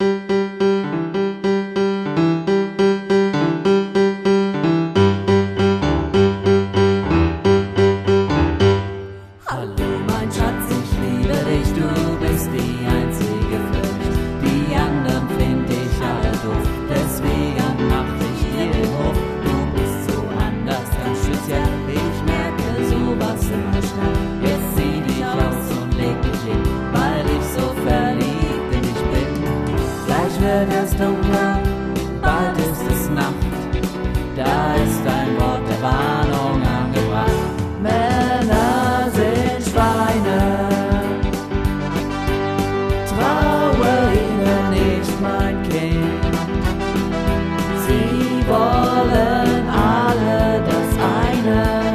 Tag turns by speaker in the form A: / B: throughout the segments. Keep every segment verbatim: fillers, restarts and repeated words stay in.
A: Hallo mein Schatz, ich liebe dich, du bist die einzige Furcht. Die anderen find ich alle doof, deswegen mach ich dir den Hof. Du bist so anders, ganz speziell, ich merke sowas immer schnell. Jetzt zieh dich aus und leg dich hin, weil ich so verliebt in dich bin. Gleich wird es dunkel, bald ist es Nacht, da ist ein Wort der Warnung angebracht. Männer sind Schweine, traue ihnen nicht, mein Kind. Sie wollen alle das eine,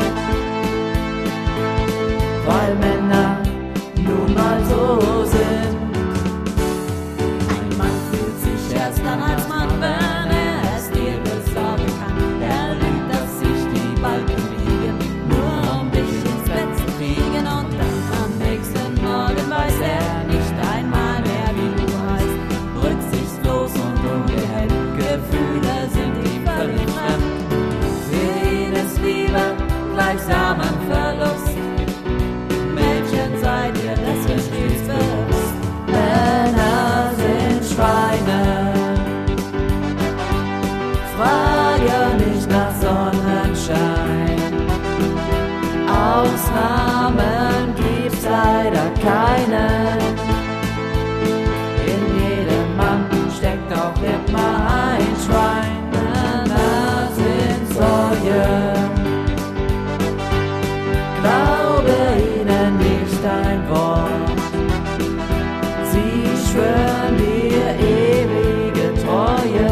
A: weil Männer nun mal so sind. Ein Mann fühlt sich erst dann als Mann, wenn er es dir besorgen kann. Er lügt, dass sich die Balken biegen, nur um dich ins Bett zu kriegen. Und dann am nächsten Morgen weiß er nicht einmal mehr, wie du heißt. Rücksichtslos und unbehellt, Gefühle sind ihm völlig fremd. Für ihn ist Liebe gleichsam ein Verlust. Mädchen, seid ihr des Regimes bewusst. Männer sind Schweine, frage nicht nach Sonnenschein. Ausnahmen gibt's leider keine. In jedem Mann steckt auch immer ein Schwein. Männer sind Säue, glaube ihnen nicht ein Wort. Sie schwören dir ewige Treue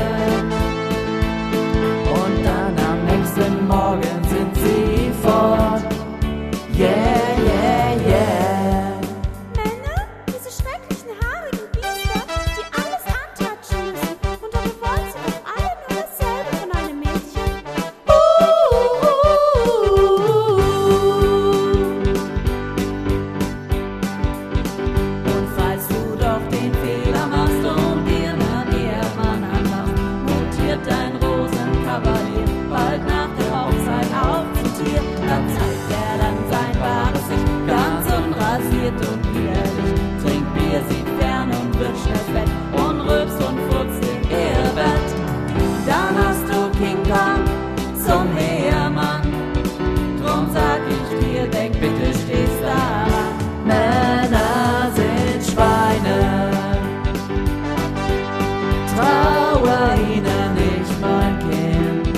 A: und dann am nächsten Morgen sind sie fort. Yeah, yeah, yeah.
B: Männer, diese schrecklichen haarigen Biester, die alles antatschen müssen. Und dabei wollen sie doch alle nur dasselbe von einem Mädchen.
A: Und falls du doch den Fehler machst und dir dann ihr Mann anmachst, mutiert dein Rosenkavalier bald nach der Hochzeit auf zu Tier. Dann zeigt er dann sein wahres Gesicht, ganz unrasiert und widerlich. Trinkt Bier, sieht fern und wird schnell fett und rülpst und furzt in ihr Bett. Dann hast du King Kong zum Ehemann. Drum sag ich dir, denk bitte, stehst daran. Männer sind Schweine, traue ihnen nicht, mein Kind.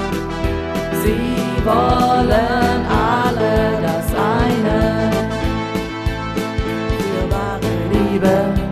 A: Sie wollen alle das eine. Für wahre Liebe